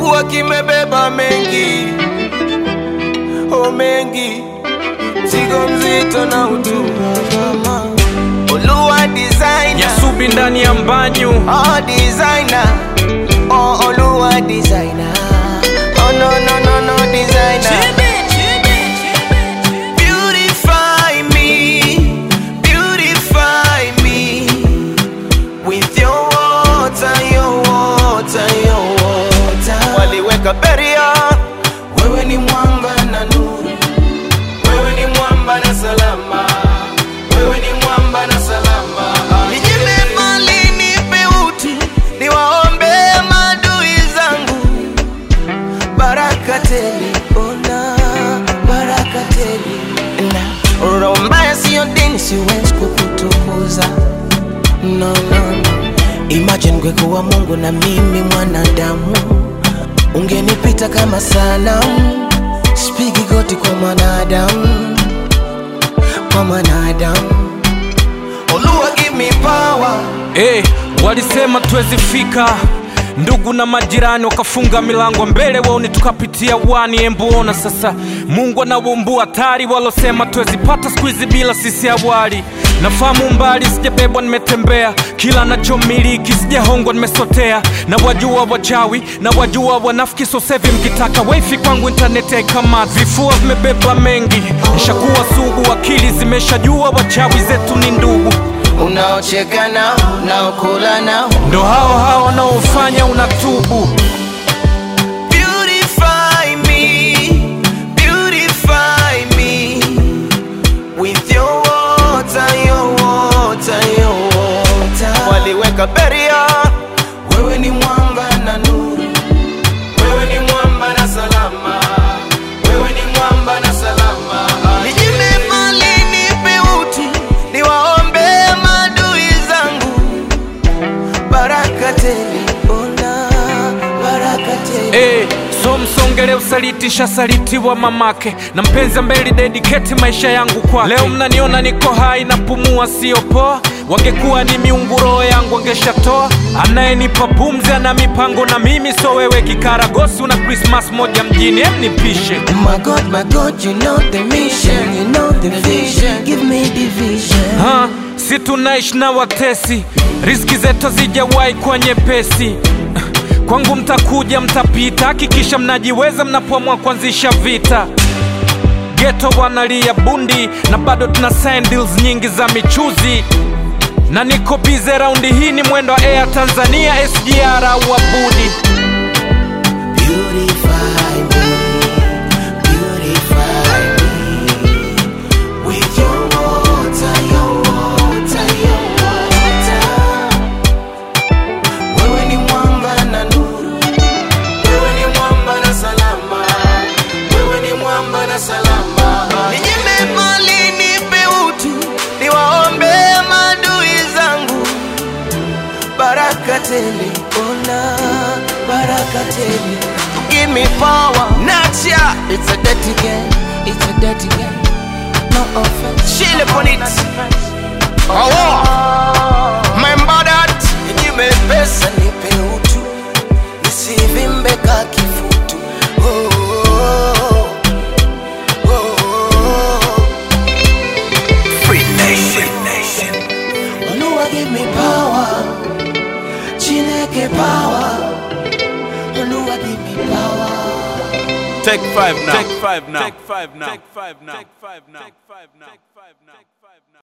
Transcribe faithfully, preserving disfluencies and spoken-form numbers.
kifua kimebeba mengi, oh mengi, mzigo mzito na utuma. Oluwa designer, Nyasubi ndani ya mbanyu. Oh designer, oh Oluwa designer, oh no no no no designer. Chibi, chibi, chibi. Beautify me, beautify me with your water, your water, your water. Waliweka beria, wewe ni mwanga na nuru, wewe ni mwamba na salama, wewe ni mwamba na salama. Nijime mali nipe uti, niwaombe maadui zangu. Baraka tele, ona baraka tele. Na roho mbaya siyo dini, siwezi kukutukuza. No, no, no. Imagine ngekuwa Mungu na mimi mwanadamu, ungenipita kama sanamu. Spigi goti kwa mwanadamu, kwa mwanadamu. Oluwa give me power. Eh, walisema tuwezi fika, ndugu na majirani wakafunga milango mbele wao ni tukapitia wani. Embuona sasa Mungu anabumbua hatari, walosema tuwezi pata squeeze bila sisi awali. Nafahamu mbali sijabebwa nimetembea, kila nachomiliki sijahongwa nimesotea. Na wajua wachawi, na wajua wanafiki, so sevi mkitaka wifi kwangu internet kama vifua vimebeba mengi. Nishakuwa sugu, akili zimeshajua wachawi zetu ni ndugu. Unaocheka nao, unaokula nao, ndo hao hao wanaofanya unatubu. Beautify me, beautify me with your water, your water, your water. Waliweka beria, wewe ni mwanga na nuru, wewe ni mwamba na salama, wewe ni mwamba na salama. Nijime mali nipe uti, niwaombe maadui zangu. Baraka tele, ona baraka tele. Eh, so msongele usaliti shasalitiwa mamake, na mpenzi mbele dedicate maisha yangu kwa. Leo mnaniona niko hai na pumua sio poa, wangekuwa ni miungu roho yangu wangeshatoa. Anayenipa pumzi ana mipango na mimi, so wewe kikaragosi una Christmas moja mjini, em nipishe. My God, my God, you know the mission, you know the vision, give me the vision. Ha, si tunaishi na watesi, riziki zetu zijawahi kwa nyepesi. Kwangu mtakuja mtapita, hakikisha mnajiweza mnapoamua kuanzisha vita. Ghetto wanalia bundi, na bado tuna sign deals nyingi za michuzi. Na niko busy round hii ni mwendo wa Air Tanzania, S G R au Abudi. Beautify me, beautify me with your water, your water, your water. Wewe ni mwanga na nuru, wewe ni mwamba na salama, wewe ni mwamba na salama. Nijime mali nipe uti, niwaombe maadui zangu. Baraka tele, ona baraka tele. Give me power, Natia. It's a dirty game, it's a dirty game. No offense, chill upon it. Oh, oh. Remember that. Give me pesa nipe utu, nisivimbe ka kifutu. Oh, oh, oh, oh. Free nation, nation. Oluwa give me power, Chineke power. Oluwa give me power. Take five now. Take five now. Take five now. Take five now. Take five now. Take five now. Take five now.